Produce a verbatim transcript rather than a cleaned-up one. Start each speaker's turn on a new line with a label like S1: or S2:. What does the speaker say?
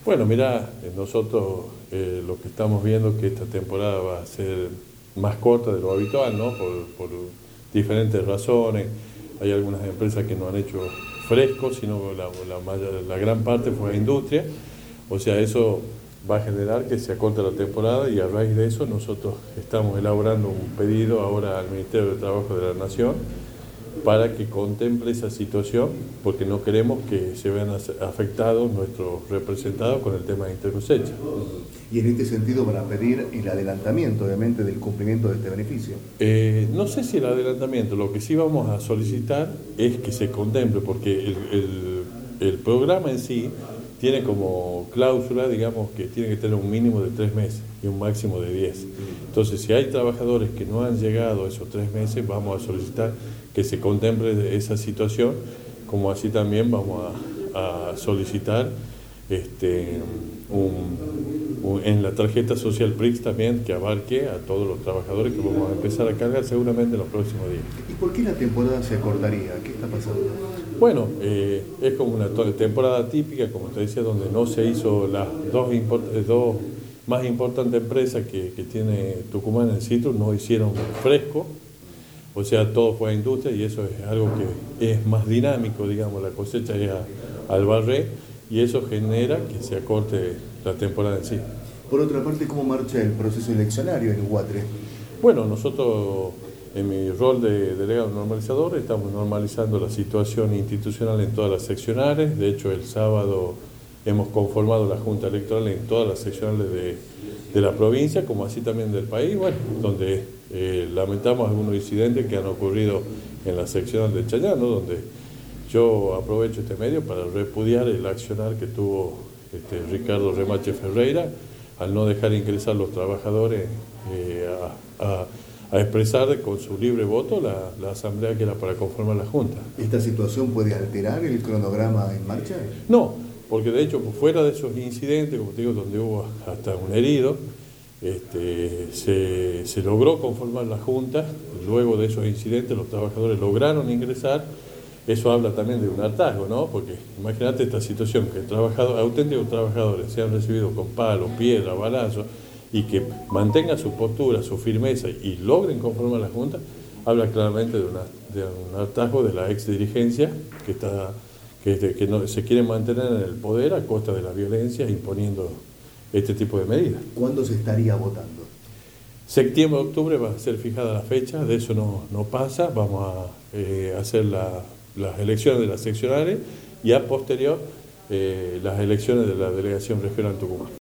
S1: Bueno, mirá, eh, nosotros eh, lo que estamos viendo es que esta temporada va a ser más corta de lo habitual, ¿no? Por, por diferentes razones. Hay algunas empresas que no han hecho fresco, sino la, la, mayor- la gran parte fue a industria. O sea, eso va a generar que se acorte la temporada y a raíz de eso nosotros estamos elaborando un pedido ahora al Ministerio de Trabajo de la Nación para que contemple esa situación, porque no queremos que se vean as- afectados nuestros representados con el tema de intercosecha.
S2: Y en este sentido van a pedir el adelantamiento, obviamente, del cumplimiento de este beneficio.
S1: Eh, no sé si el adelantamiento, lo que sí vamos a solicitar es que se contemple, porque el, el- el programa en sí tiene como cláusula, digamos, que tiene que tener un mínimo de tres meses y un máximo de diez. Entonces, si hay trabajadores que no han llegado a esos tres meses, vamos a solicitar que se contemple esa situación, como así también vamos a, a solicitar este, un, un- en la tarjeta social P R I X también que abarque a todos los trabajadores que vamos a empezar a cargar seguramente en los próximos días.
S2: ¿Y por qué la temporada se acortaría? ¿Qué está pasando?
S1: Bueno, eh, es como una to- temporada típica, como te decía, donde no se hizo las dos, import- eh, dos más importantes empresas que, que tiene Tucumán en citrus, no hicieron fresco, o sea, todo fue a industria y eso es algo que es más dinámico, digamos, la cosecha es a- al barré y eso genera que se acorte la temporada en sí.
S2: Por otra parte, ¿cómo marcha el proceso eleccionario en Huatre?
S1: Bueno, nosotros en mi rol de delegado normalizador estamos normalizando la situación institucional en todas las seccionales. De hecho, el sábado hemos conformado la Junta Electoral en todas las seccionales de, de la provincia, como así también del país, bueno, donde eh, lamentamos algunos incidentes que han ocurrido en la seccional de Chayano, donde yo aprovecho este medio para repudiar el accionar que tuvo este, Ricardo Remache Ferreira al no dejar ingresar los trabajadores eh, a, a- a expresar con su libre voto la, la asamblea que era para conformar la Junta.
S2: ¿Esta situación puede alterar el cronograma en marcha?
S1: No, porque de hecho, fuera de esos incidentes, como te digo, donde hubo hasta un herido, este, se, se logró conformar la Junta. Luego de esos incidentes los trabajadores lograron ingresar. Eso habla también de un hartazgo, ¿no? Porque imagínate esta situación, que trabajadores, auténticos trabajadores sean recibidos con palos, piedras, balazos, y que mantengan su postura, su firmeza y logren conformar la Junta, habla claramente de, una, de un hartazgo de la ex dirigencia que, está, que, este, que no, se quiere mantener en el poder a costa de la violencia, imponiendo este tipo de medidas.
S2: ¿Cuándo se estaría votando?
S1: Septiembre, octubre va a ser fijada la fecha, de eso no, no pasa, vamos a eh, hacer la, las elecciones de las seccionales y a posterior eh, las elecciones de la Delegación Regional Tucumán.